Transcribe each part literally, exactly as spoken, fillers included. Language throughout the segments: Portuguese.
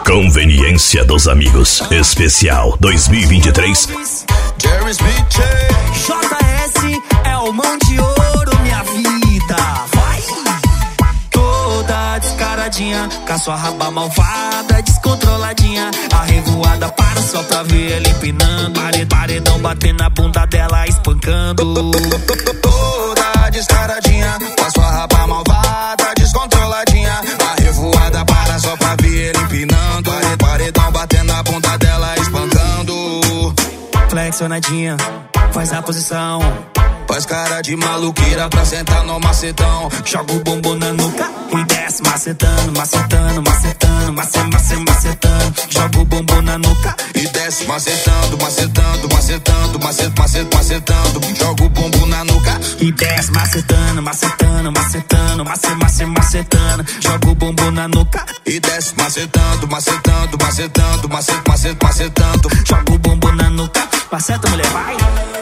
Conveniência dos amigos. Especial dois mil e vinte e três. Jerry Smith, J S é o mão de ouro, minha vida. Vai! Toda descaradinha, com a sua raba malvada, descontroladinha. A revoada para só pra ver ela empinando. Pare- Paredão batendo na bunda dela, espancando. toda descaradinha, com a sua raba malvada, descontroladinha. A revoada para só pra ver ele empinando. Pare- Paredão batendo na bunda dela, espancando. Flexionadinha, faz a posição. Faz cara de maluqueira pra sentar no macetão. Joga o bumbum na nuca e desce macetando, macetando, macetando, mace, mace, macetando. Joga o bumbum na nuca E desce macetando, macetando, macetando, macet, macet, macetando. Joga o bumbum na nuca. e desce macetando, macetando, macetando, mace, mace, macetando. Joga o bumbum na nuca E desce macetando, macetando, macetando, macet, macet, macetando. joga o bumbum na nuca. Maceta, mulher, vai!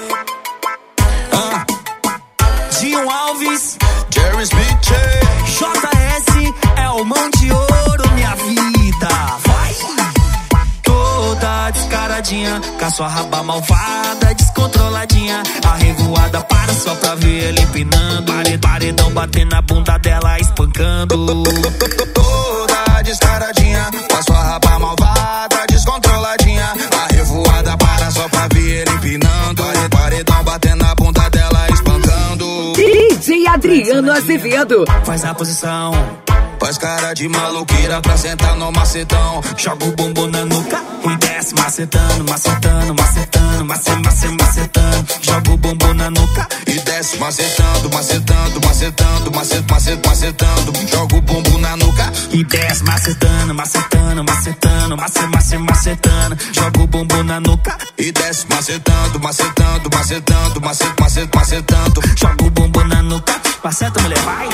Ah, Dinho Alves, Jerry Smith, J S é o mão de ouro, minha vida. Vai! Toda descaradinha, com a sua raba malvada, descontroladinha. A revoada para só pra ver ela empinando. Pare- Paredão batendo na bunda dela, espancando. toda descaradinha, com a sua raba malvada, descontroladinha. A revoada para só pra ver ele empinando. Pare- Paredão batendo na bunda dela, espancando. D J Adriano Azevedo. Faz a posição, Faz cara de maluqueira pra sentar no macetão. joga o bumbum na nuca e desce macetando, macetando, macetando, mace, mace, macetando. Joga o bumbum na nuca E desce macetando, macetando, macetando, macet, macet, macetando. Joga o bumbum na nuca. e desce macetando, macetando, macetando, mace, mace, macetando. Joga o bumbum na nuca E desce macetando, macetando, macetando, macet, macet, macetando. joga o bumbum na nuca. Maceta, mulher, vai!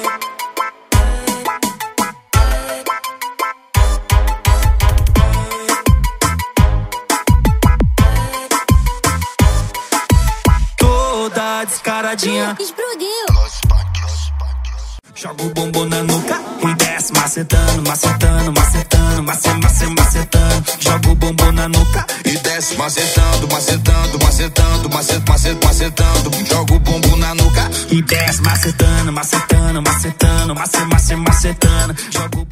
Toda descaradinha, Explodiu. joga o bumbum na nuca e desce macetando, macetando, macetando, mace, mace, macetando. Joga o bumbum na nuca E desce macetando, macetando, macetando, macet, macet, macetando. Joga o bumbum na nuca. e desce macetando, macetando, macetando, mace, mace, macetando. Joga o